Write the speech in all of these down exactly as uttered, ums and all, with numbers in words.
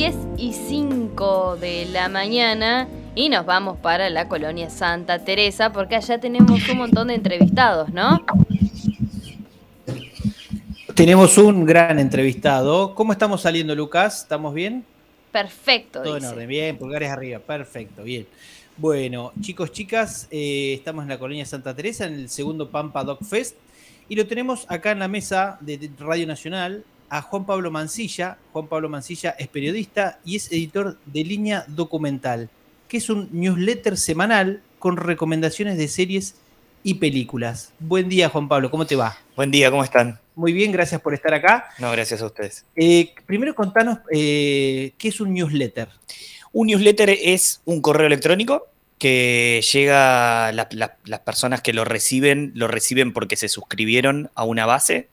diez y cinco de la mañana y nos vamos para la colonia Santa Teresa porque allá tenemos un montón de entrevistados, ¿no? Tenemos un gran entrevistado. ¿Cómo estamos saliendo, Lucas? ¿Estamos bien? Perfecto, Todo en dice. orden, bien, pulgares arriba, perfecto, bien. Bueno, chicos, chicas, eh, estamos en la colonia Santa Teresa, en el segundo Pampa Dog Fest, y lo tenemos acá en la mesa de Radio Nacional a Juan Pablo Mancilla. Juan Pablo Mancilla es periodista y es editor de Línea Documental, que es un newsletter semanal con recomendaciones de series y películas. Buen día, Juan Pablo, ¿cómo te va? Buen día, ¿cómo están? Muy bien, gracias por estar acá. No, gracias a ustedes. Eh, primero contanos, eh, ¿qué es un newsletter? Un newsletter es un correo electrónico que llega, la, la, las personas que lo reciben, lo reciben porque se suscribieron a una base.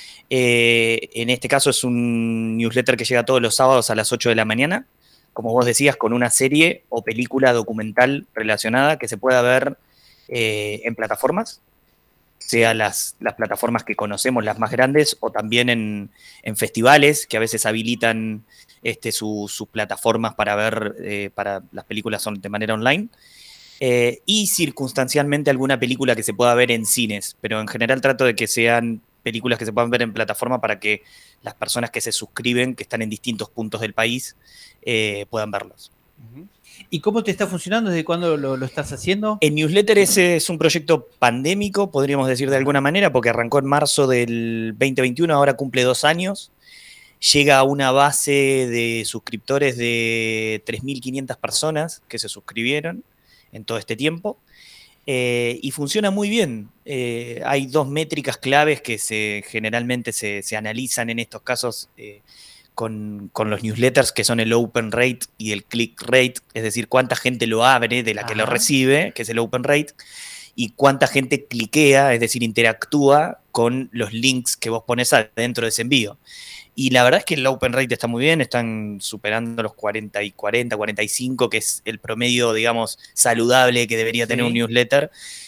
Eh, en este caso es un newsletter que llega todos los sábados a las ocho de la mañana, como vos decías, con una serie o película documental relacionada que se pueda ver eh, en plataformas, sea las, las plataformas que conocemos, las más grandes, o también en, en festivales que a veces habilitan este, su, sus plataformas para ver, eh, para las películas son de manera online, eh, y circunstancialmente alguna película que se pueda ver en cines, pero en general trato de que sean películas que se puedan ver en plataforma para que las personas que se suscriben, que están en distintos puntos del país, eh, puedan verlos. Uh-huh. ¿Y cómo te está funcionando? ¿Desde cuándo lo, lo estás haciendo? El newsletter ese es un proyecto pandémico, podríamos decir de alguna manera, porque arrancó en marzo del veinte veintiuno, ahora cumple dos años. Llega a una base de suscriptores de tres mil quinientas personas que se suscribieron en todo este tiempo. Eh, y funciona muy bien. Eh, hay dos métricas claves que se, generalmente se, se analizan en estos casos eh, con, con los newsletters, que son el open rate y el click rate, es decir, cuánta gente lo abre de la Ajá. que lo recibe, que es el open rate, y cuánta gente cliquea, es decir, interactúa con los links que vos pones dentro de ese envío. Y la verdad es que el open rate está muy bien, están superando los cuarenta y cuarenta, cuarenta y cinco, que es el promedio, digamos, saludable que debería tener sí. un newsletter.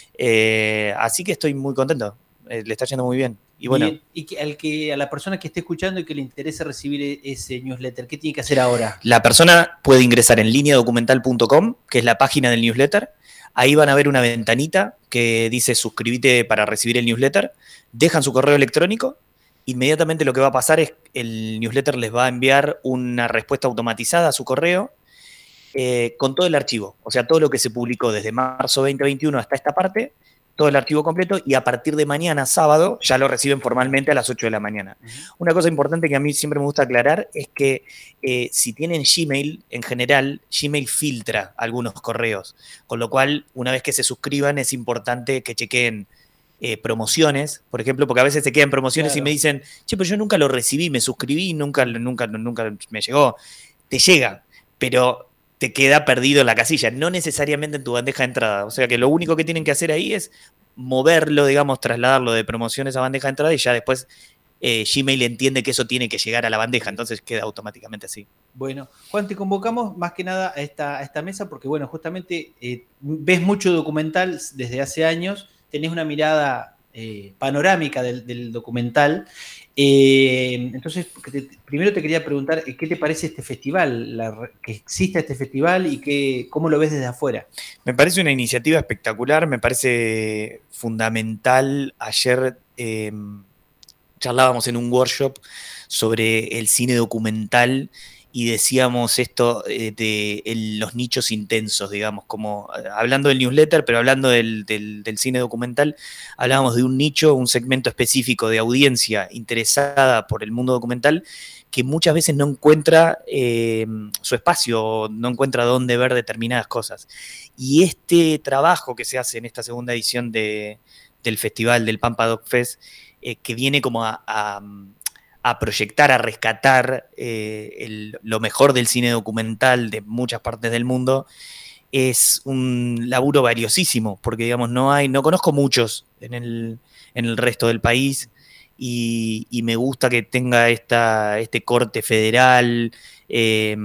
Eh, así que estoy muy contento, eh, le está yendo muy bien. Y bueno, bien. Y que, al que, a la persona que esté escuchando y que le interese recibir ese newsletter, ¿qué tiene que hacer ahora? La persona puede ingresar en línea documental punto com, que es la página del newsletter. Ahí van a ver una ventanita que dice suscríbete para recibir el newsletter. Dejan su correo electrónico. Inmediatamente lo que va a pasar es que el newsletter les va a enviar una respuesta automatizada a su correo eh, con todo el archivo. O sea, todo lo que se publicó desde marzo veinte veintiuno hasta esta parte, todo el archivo completo, y a partir de mañana, sábado, ya lo reciben formalmente a las ocho de la mañana. Uh-huh. Una cosa importante que a mí siempre me gusta aclarar es que eh, si tienen Gmail, en general, Gmail filtra algunos correos, con lo cual, una vez que se suscriban, es importante que chequeen Eh, promociones, por ejemplo, porque a veces se quedan promociones claro. y me dicen, che, pero yo nunca lo recibí, me suscribí, nunca, nunca, nunca me llegó. Te llega, pero te queda perdido en la casilla, no necesariamente en tu bandeja de entrada. O sea que lo único que tienen que hacer ahí es moverlo, digamos, trasladarlo de promociones a bandeja de entrada y ya después eh, Gmail entiende que eso tiene que llegar a la bandeja, entonces queda automáticamente así. Bueno, Juan, te convocamos más que nada a esta, a esta mesa porque, bueno, justamente eh, ves mucho documental desde hace años, tenés una mirada eh, panorámica del, del documental. Eh, entonces, te, primero te quería preguntar, ¿qué te parece este festival? La, que exista este festival y que, cómo lo ves desde afuera. Me parece una iniciativa espectacular, me parece fundamental. Ayer eh, charlábamos en un workshop sobre el cine documental y decíamos esto eh, de el, los nichos intensos, digamos, como hablando del newsletter, pero hablando del, del, del cine documental, hablábamos de un nicho, un segmento específico de audiencia interesada por el mundo documental que muchas veces no encuentra eh, su espacio, no encuentra dónde ver determinadas cosas. Y este trabajo que se hace en esta segunda edición de, del festival del Pampa Dog Fest, eh, que viene como a... a a proyectar, a rescatar eh, el, lo mejor del cine documental de muchas partes del mundo, es un laburo valiosísimo, porque digamos, no hay, no conozco muchos en el, en el resto del país, y, y me gusta que tenga esta, este corte federal, eh,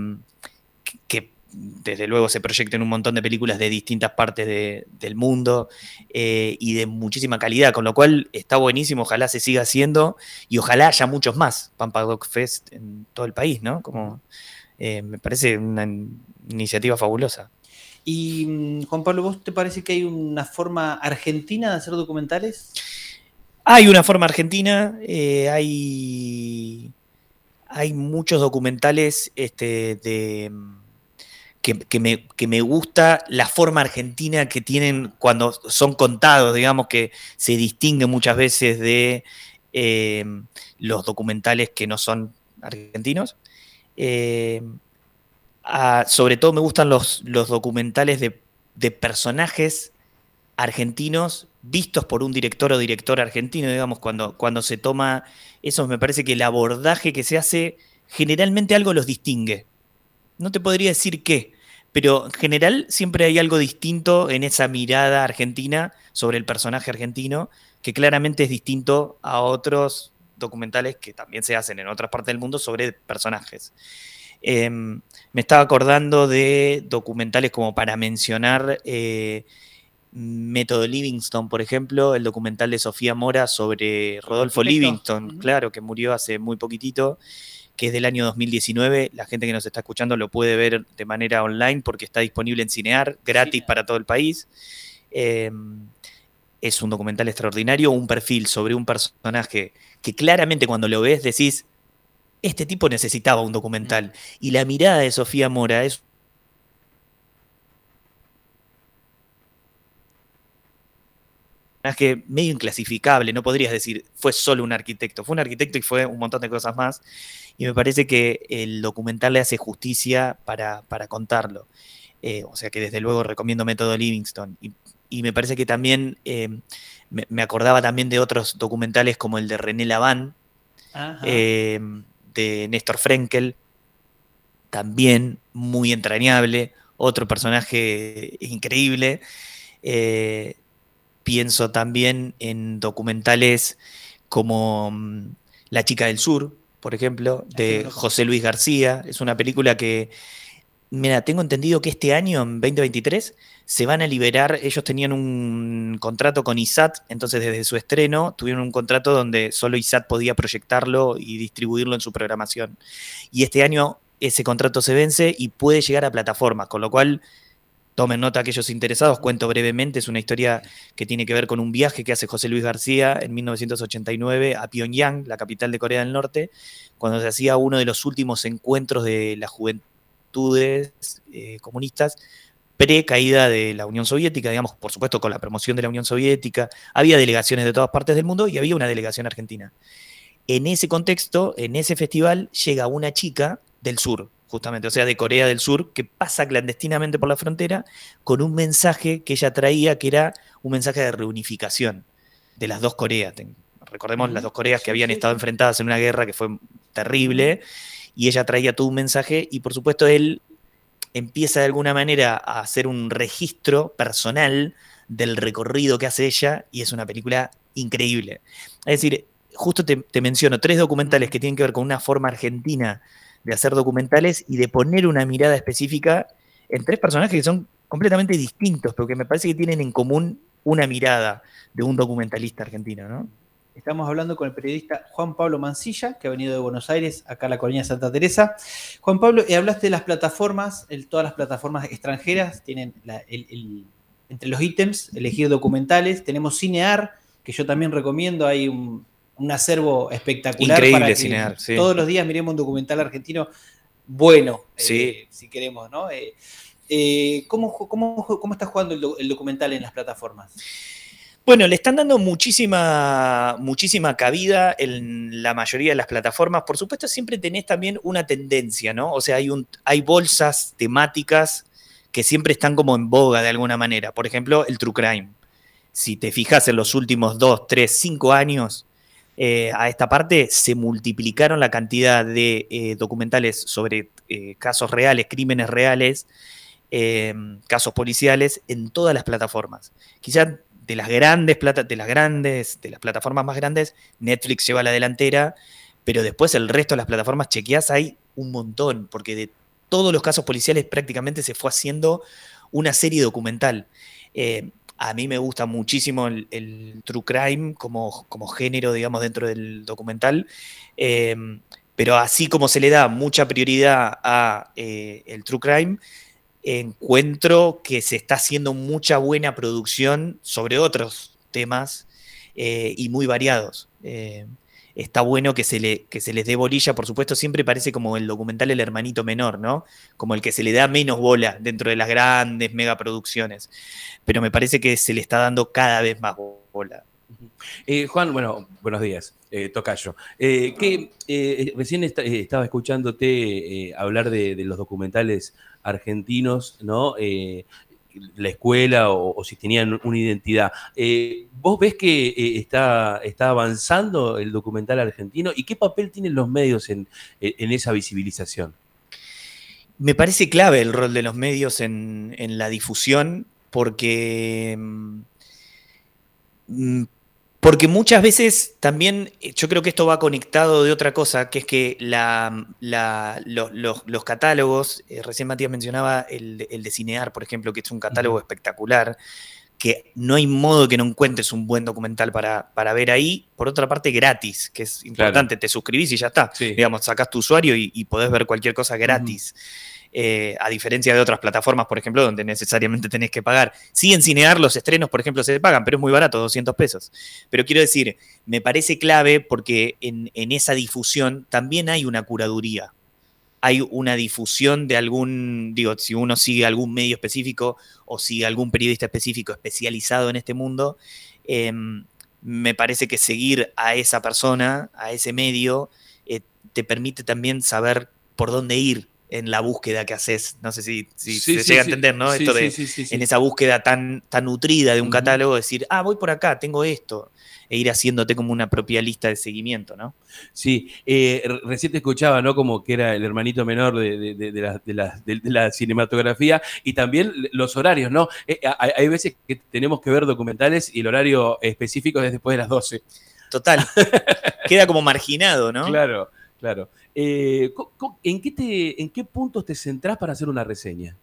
que desde luego se proyecten un montón de películas de distintas partes de, del mundo eh, y de muchísima calidad, con lo cual está buenísimo, ojalá se siga haciendo y ojalá haya muchos más Pampa Dog Fest en todo el país, ¿no? Como Eh, me parece una iniciativa fabulosa. Y Juan Pablo, ¿vos te parece que hay una forma argentina de hacer documentales? Hay una forma argentina, eh, hay, hay muchos documentales este, de, que, que, me, que me gusta la forma argentina que tienen cuando son contados, digamos que se distingue muchas veces de eh, los documentales que no son argentinos. Eh, a, sobre todo me gustan los, los documentales de, de personajes argentinos vistos por un director o directora argentino, digamos, cuando, cuando se toma eso, me parece que el abordaje que se hace, generalmente algo los distingue. No te podría decir qué, pero en general siempre hay algo distinto en esa mirada argentina sobre el personaje argentino, que claramente es distinto a otros documentales que también se hacen en otras partes del mundo sobre personajes. Eh, me estaba acordando de documentales como para mencionar eh, Método Livingston, por ejemplo, el documental de Sofía Mora sobre Rodolfo Livingston, uh-huh. claro, que murió hace muy poquitito, que es del año dos mil diecinueve. La gente que nos está escuchando lo puede ver de manera online porque está disponible en Cinear, gratis sí. para todo el país. Eh, es un documental extraordinario, un perfil sobre un personaje que claramente cuando lo ves decís, este tipo necesitaba un documental. Uh-huh. Y la mirada de Sofía Mora es personaje medio inclasificable, no podrías decir fue solo un arquitecto, fue un arquitecto y fue un montón de cosas más, y me parece que el documental le hace justicia para, para contarlo, eh, o sea que desde luego recomiendo Método Livingston, y, y me parece que también, eh, me, me acordaba también de otros documentales como el de René Laván, eh, de Néstor Frenkel, también muy entrañable, otro personaje increíble. eh, Pienso también en documentales como um, La chica del sur, por ejemplo, de José Luis García. Es una película que, mira, tengo entendido que este año, en veinte veintitrés, se van a liberar. Ellos tenían un contrato con I S A T, entonces desde su estreno tuvieron un contrato donde solo I S A T podía proyectarlo y distribuirlo en su programación. Y este año ese contrato se vence y puede llegar a plataformas, con lo cual... Tomen nota aquellos interesados, cuento brevemente, es una historia que tiene que ver con un viaje que hace José Luis García en mil novecientos ochenta y nueve a Pyongyang, la capital de Corea del Norte, cuando se hacía uno de los últimos encuentros de las juventudes eh, comunistas pre-caída de la Unión Soviética, digamos, por supuesto con la promoción de la Unión Soviética, había delegaciones de todas partes del mundo y había una delegación argentina. En ese contexto, en ese festival, llega una chica del sur, justamente, o sea, de Corea del Sur, que pasa clandestinamente por la frontera con un mensaje que ella traía, que era un mensaje de reunificación de las dos Coreas. Recordemos uh-huh. las dos Coreas que sí, habían sí, estado sí. enfrentadas en una guerra que fue terrible, uh-huh. y ella traía todo un mensaje, y por supuesto él empieza de alguna manera a hacer un registro personal del recorrido que hace ella, y es una película increíble. Es decir, justo te, te menciono tres documentales uh-huh. que tienen que ver con una forma argentina de hacer documentales y de poner una mirada específica en tres personajes que son completamente distintos, pero que me parece que tienen en común una mirada de un documentalista argentino, ¿no? Estamos hablando con el periodista Juan Pablo Mancilla, que ha venido de Buenos Aires, acá a la colonia Santa Teresa. Juan Pablo, eh, hablaste de las plataformas, el, todas las plataformas extranjeras tienen la, el, el, entre los ítems elegir documentales. Tenemos Cinear, que yo también recomiendo, hay un... un acervo espectacular. Increíble para que Cinear, sí. Todos los días miremos un documental argentino bueno, sí. eh, si queremos, ¿no? Eh, eh, ¿cómo, cómo, ¿Cómo está jugando el, do, el documental en las plataformas? Bueno, le están dando muchísima, muchísima cabida en la mayoría de las plataformas. Por supuesto, siempre tenés también una tendencia, ¿no? O sea, hay, un, hay bolsas temáticas que siempre están como en boga de alguna manera. Por ejemplo, el True Crime. Si te fijas en los últimos dos, tres, cinco años, Eh, a esta parte se multiplicaron la cantidad de eh, documentales sobre eh, casos reales, crímenes reales, eh, casos policiales en todas las plataformas. Quizás de las grandes plata, de las grandes, de las plataformas más grandes, Netflix lleva la delantera, pero después el resto de las plataformas chequeás hay un montón, porque de todos los casos policiales prácticamente se fue haciendo una serie documental. Eh, A mí me gusta muchísimo el, el true crime como, como género, digamos, dentro del documental. Eh, Pero así como se le da mucha prioridad a eh, el true crime, encuentro que se está haciendo mucha buena producción sobre otros temas eh, y muy variados. Eh, está bueno que se, le, que se les dé bolilla, por supuesto, siempre parece como el documental El Hermanito Menor, ¿no? Como el que se le da menos bola dentro de las grandes megaproducciones. Pero me parece que se le está dando cada vez más bola. Eh, Juan, bueno, buenos días, eh, tocayo. Eh, que, eh, recién est eh, estaba escuchándote eh, hablar de, de los documentales argentinos, ¿no? Eh, la escuela o, o si tenían una identidad. Eh, ¿Vos ves que eh, está, está avanzando el documental argentino? ¿Y qué papel tienen los medios en, en esa visibilización? Me parece clave el rol de los medios en, en la difusión porque... Mm, Porque muchas veces también, yo creo que esto va conectado de otra cosa, que es que la, la, los, los, los catálogos, eh, recién Matías mencionaba el, el de Cinear, por ejemplo, que es un catálogo uh-huh. espectacular, que no hay modo que no encuentres un buen documental para, para ver ahí. Por otra parte, gratis, que es importante, claro. Te suscribís y ya está. Sí. Digamos, sacás tu usuario y, y podés ver cualquier cosa gratis. Uh-huh. Eh, a diferencia de otras plataformas, por ejemplo, donde necesariamente tenés que pagar. Sí, en Cinear los estrenos, por ejemplo, se pagan, pero es muy barato, doscientos pesos. Pero quiero decir, me parece clave porque en, en esa difusión también hay una curaduría. Hay una difusión de algún, digo, si uno sigue algún medio específico o sigue algún periodista específico especializado en este mundo, eh, me parece que seguir a esa persona, a ese medio, eh, te permite también saber por dónde ir en la búsqueda que haces. No sé si, si sí, se sí, llega sí. a entender, ¿no? Sí, Esto de, sí, sí, sí, en esa búsqueda tan, tan nutrida de un uh-huh. catálogo, decir, ah, voy por acá, tengo esto, e ir haciéndote como una propia lista de seguimiento, ¿no? Sí, eh, recién te escuchaba, ¿no? Como que era el hermanito menor de, de, de, de, la, de, la, de, de la cinematografía y también los horarios, ¿no? Eh, hay, hay veces que tenemos que ver documentales y el horario específico es después de las doce. Total. Queda como marginado, ¿no? Claro. Claro. Eh, ¿en, qué te, ¿En qué puntos te centrás para hacer una reseña?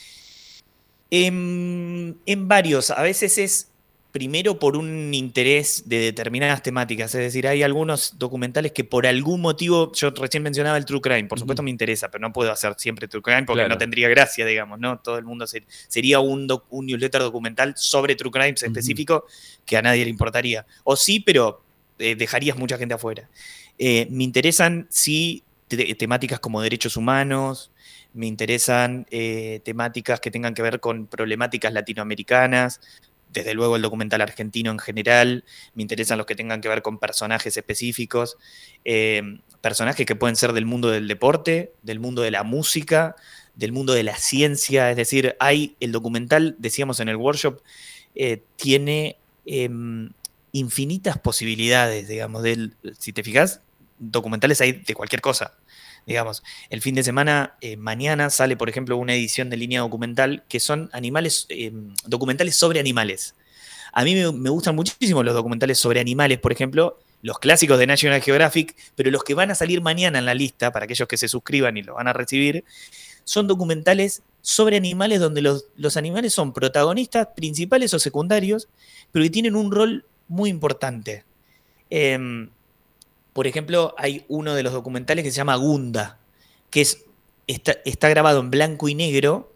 En, en varios. A veces es primero por un interés de determinadas temáticas. Es decir, hay algunos documentales que por algún motivo, yo recién mencionaba el True Crime, por supuesto uh-huh. me interesa, pero no puedo hacer siempre True Crime porque claro. no tendría gracia, digamos, ¿no? Todo el mundo ser, sería un, doc, un newsletter documental sobre True Crimes uh-huh. específico que a nadie le importaría. O sí, pero eh, dejarías mucha gente afuera. Eh, me interesan, sí, te temáticas como derechos humanos, me interesan eh, temáticas que tengan que ver con problemáticas latinoamericanas, desde luego el documental argentino en general, me interesan los que tengan que ver con personajes específicos, eh, personajes que pueden ser del mundo del deporte, del mundo de la música, del mundo de la ciencia, es decir, hay el documental, decíamos en el workshop, eh, tiene eh, infinitas posibilidades, digamos, del, si te fijas, documentales hay de cualquier cosa, digamos. El fin de semana, eh, mañana sale, por ejemplo, una edición de Línea Documental que son animales, eh, documentales sobre animales. A mí me, me gustan muchísimo los documentales sobre animales, por ejemplo, los clásicos de National Geographic, pero los que van a salir mañana en la lista, para aquellos que se suscriban y lo van a recibir, son documentales sobre animales donde los, los animales son protagonistas principales o secundarios, pero que tienen un rol muy importante. Eh, Por ejemplo, hay uno de los documentales que se llama Gunda, que es, está, está grabado en blanco y negro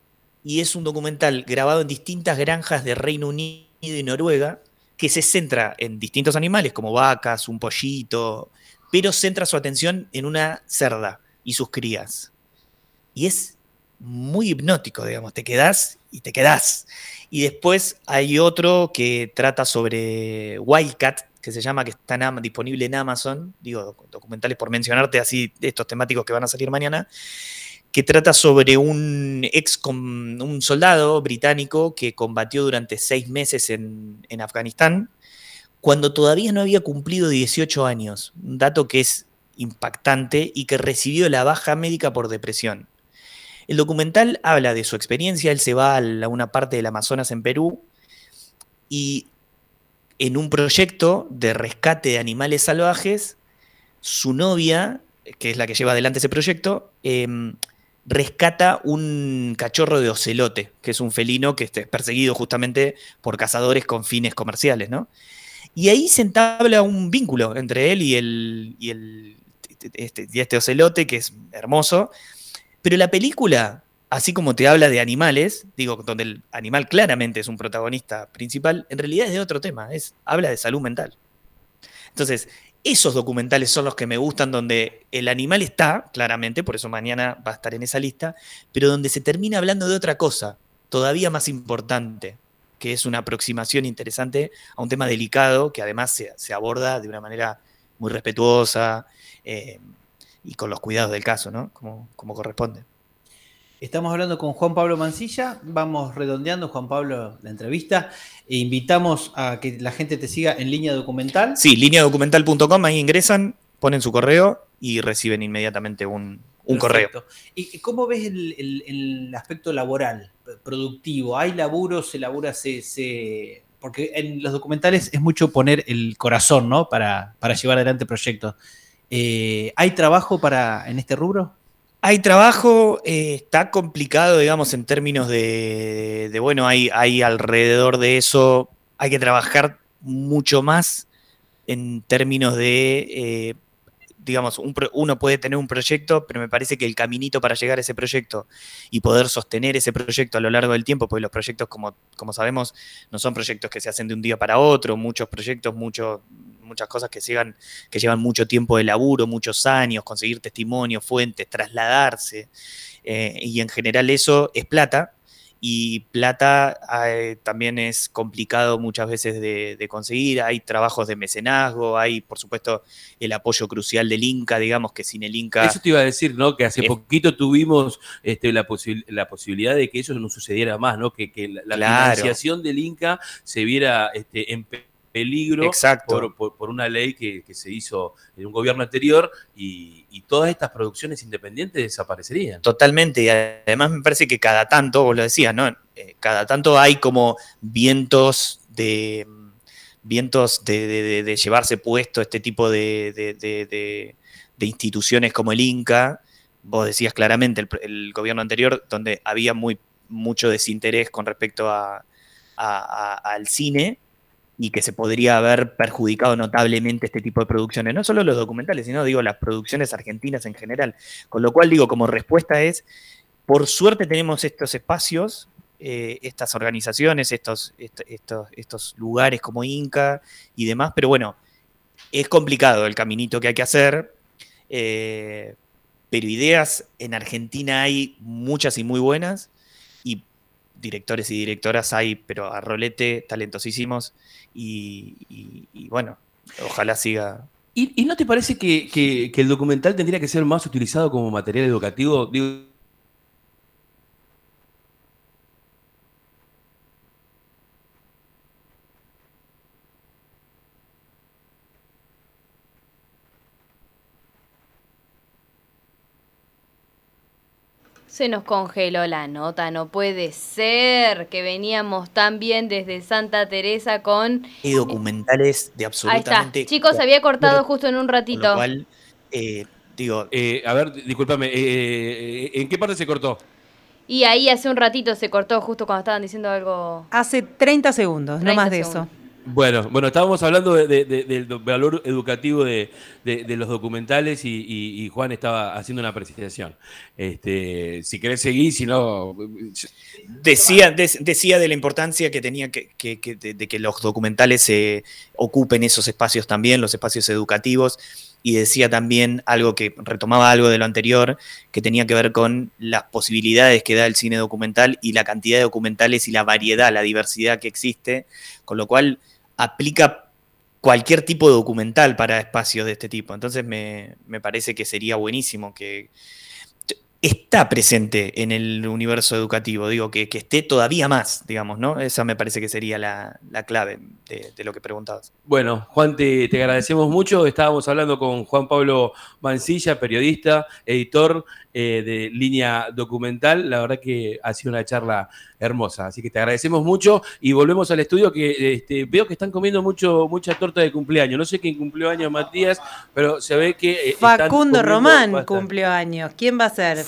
y es un documental grabado en distintas granjas de Reino Unido y Noruega que se centra en distintos animales como vacas, un pollito, pero centra su atención en una cerda y sus crías. Y es muy hipnótico, digamos, te quedás y te quedás. Y después hay otro que trata sobre Wildcat, que se llama, que está en, disponible en Amazon, digo, documentales por mencionarte así, estos temáticos que van a salir mañana, que trata sobre un ex, un soldado británico que combatió durante seis meses en, en Afganistán, cuando todavía no había cumplido dieciocho años, un dato que es impactante y que recibió la baja médica por depresión. El documental habla de su experiencia, él se va a una parte del Amazonas en Perú y en un proyecto de rescate de animales salvajes, su novia, que es la que lleva adelante ese proyecto, eh, rescata un cachorro de ocelote, que es un felino que es perseguido justamente por cazadores con fines comerciales, ¿no? Y ahí se entabla un vínculo entre él y el, y el este, este, y este ocelote, que es hermoso. Pero la película, así como te habla de animales, digo, donde el animal claramente es un protagonista principal, en realidad es de otro tema, es, habla de salud mental. Entonces, esos documentales son los que me gustan, donde el animal está, claramente, por eso mañana va a estar en esa lista, pero donde se termina hablando de otra cosa, todavía más importante, que es una aproximación interesante a un tema delicado, que además se, se aborda de una manera muy respetuosa eh, y con los cuidados del caso, ¿no? Como, como corresponde. Estamos hablando con Juan Pablo Mansilla, vamos redondeando, Juan Pablo, la entrevista, e invitamos a que la gente te siga en Línea Documental. Sí, línea documental punto com, ahí ingresan, ponen su correo y reciben inmediatamente un, un correo. ¿Y cómo ves el, el, el aspecto laboral, productivo? ¿Hay laburo, se labura, se, se... Porque en los documentales es mucho poner el corazón, ¿no? Para, para llevar adelante proyectos. Eh, ¿Hay trabajo para en este rubro? Hay trabajo, eh, está complicado, digamos, en términos de, de bueno, hay, hay alrededor de eso, hay que trabajar mucho más en términos de, eh, digamos, un, uno puede tener un proyecto, pero me parece que el caminito para llegar a ese proyecto y poder sostener ese proyecto a lo largo del tiempo, porque los proyectos, como, como sabemos, no son proyectos que se hacen de un día para otro, muchos proyectos, muchos... muchas cosas que, sigan, que llevan mucho tiempo de laburo, muchos años, conseguir testimonios, fuentes, trasladarse, eh, y en general eso es plata, y plata eh, también es complicado muchas veces de, de conseguir, hay trabajos de mecenazgo, hay por supuesto el apoyo crucial del Inca, digamos que sin el Inca... Eso te iba a decir, ¿no? Que hace es, poquito tuvimos este, la, posi la posibilidad de que eso no sucediera más, ¿no? Que, que la, la claro. financiación del Inca se viera este, en peligro por, por, por una ley que, que se hizo en un gobierno anterior y, y todas estas producciones independientes desaparecerían. Totalmente, y además me parece que cada tanto, vos lo decías, ¿no? Eh, cada tanto hay como vientos de vientos de, de, de, de llevarse puesto este tipo de, de, de, de, de instituciones como el Inca. Vos decías claramente el, el gobierno anterior, donde había muy, mucho desinterés con respecto a, a, a, al cine, y que se podría haber perjudicado notablemente este tipo de producciones. No solo los documentales, sino, digo, las producciones argentinas en general. Con lo cual, digo, como respuesta es, por suerte tenemos estos espacios, eh, estas organizaciones, estos, est estos, estos lugares como Inca y demás, pero bueno, es complicado el caminito que hay que hacer, eh, pero ideas en Argentina hay muchas y muy buenas, y directores y directoras hay, pero a rolete, talentosísimos, y, y, y bueno, ojalá siga. ¿Y, y no te parece que, que, que el documental tendría que ser más utilizado como material educativo? Digo, Se nos congeló la nota, no puede ser que veníamos tan bien desde Santa Teresa con... Y documentales de absolutamente... Ahí está, chicos, se había cortado justo en un ratito. Con lo cual, eh, digo... Eh, a ver, discúlpame, eh, ¿en qué parte se cortó? Y ahí hace un ratito se cortó justo cuando estaban diciendo algo... Hace treinta segundos, no más de segundos. eso. Bueno, bueno, estábamos hablando de, de, de, del valor educativo de, de, de los documentales y, y, y Juan estaba haciendo una apreciación. Este, si querés seguir, si no... Decía, de, decía de la importancia que tenía que, que, que de, de que los documentales se ocupen esos espacios también, los espacios educativos, y decía también algo que retomaba algo de lo anterior, que tenía que ver con las posibilidades que da el cine documental y la cantidad de documentales y la variedad, la diversidad que existe, con lo cual aplica cualquier tipo de documental para espacios de este tipo. Entonces me, me parece que sería buenísimo que está presente en el universo educativo, digo, que, que esté todavía más, digamos, ¿no? Esa me parece que sería la, la clave de, de lo que preguntabas. Bueno, Juan, te, te agradecemos mucho. Estábamos hablando con Juan Pablo Mansilla, periodista, editor eh, de Línea Documental. La verdad que ha sido una charla hermosa, así que te agradecemos mucho y volvemos al estudio que este, veo que están comiendo mucho mucha torta de cumpleaños. No sé quién cumplió años, Matías, pero se ve que... Eh, Facundo Román bastante. Cumplió años. ¿Quién va a ser?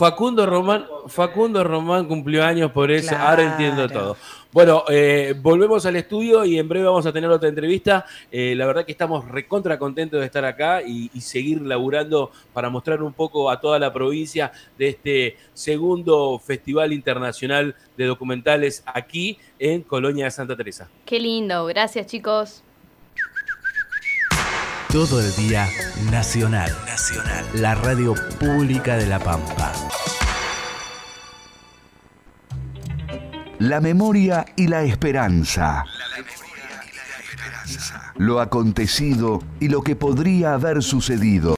Facundo Román, Facundo Román cumplió años, por eso Claro. ahora entiendo todo. Bueno, eh, volvemos al estudio y en breve vamos a tener otra entrevista. Eh, la verdad que estamos recontra contentos de estar acá y, y seguir laburando para mostrar un poco a toda la provincia de este segundo Festival Internacional de Documentales aquí en Colonia de Santa Teresa. Qué lindo, gracias chicos. Todo el día Nacional. Nacional. La radio pública de La Pampa. La memoria y la esperanza. Lo acontecido y lo que podría haber sucedido.